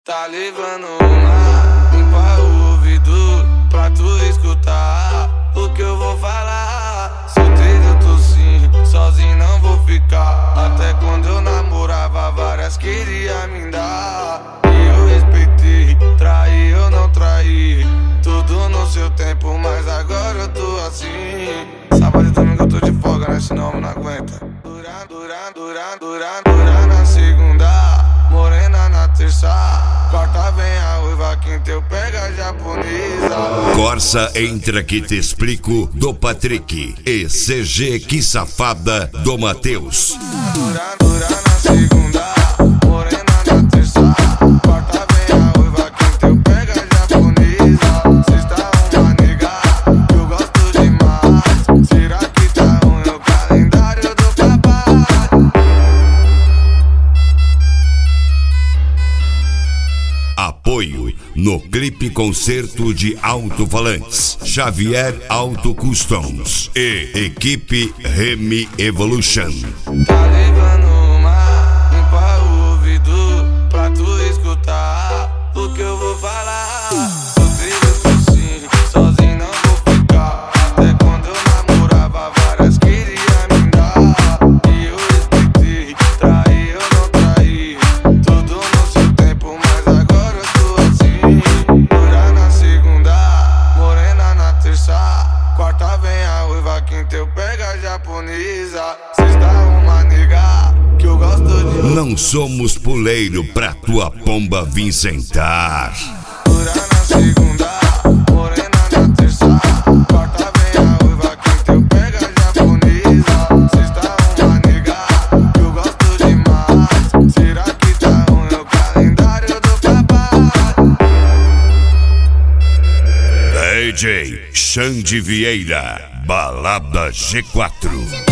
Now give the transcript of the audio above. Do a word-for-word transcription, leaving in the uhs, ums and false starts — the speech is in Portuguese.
Tá levando uma, limpa o ouvido pra tu escutar o que eu vou falar. Solteiro eu tô sim, sozinho não vou ficar. Até quando eu namorava, várias queria me dar. E eu respeitei, traí eu não traí. Tudo no seu tempo, mas agora eu tô assim. Sábado e domingo eu tô de folga, né? Senão eu não aguenta. Duran, duran, duran, duran, duran na segunda, morena na terça, quarta vem a uiva, quinta eu pego a japonesa. Corsa Entra Que Te Explico, do Patrick, e C G Que Safada, do Matheus. Duran, duran na segunda, morena na terça, quarta vem a uiva, quinta eu pego a japonesa. Sexta uma nega que eu gosto demais. Será que tá ruim o calendário do papai? Apoio no clipe concerto de alto-falantes Xavier Auto Customs e equipe Remy Evolution. Tá levando uma, limpa o ouvido pra tu escutar o que eu vou falar. Solteiro eu tô sim, sozinho não vou ficar. Até quando eu namorava, várias queria me dar. E eu respeitei, traí eu não traí. Tudo no seu tempo, mas agora eu tô assim. Dura na segunda, morena na terça, quarta vem a uiva, quinta eu pego a japonesa. Sexta uma nega que eu gosto de. Não somos puleiro pra tua pomba vir sentar. Dura na segunda, morena na terça, quarta vem a uiva, quinta eu pego a japonesa. Sexta uma nega que eu gosto demais. Será que tá ruim o calendário do papai? D J Xande Vieira, Balada G quatro.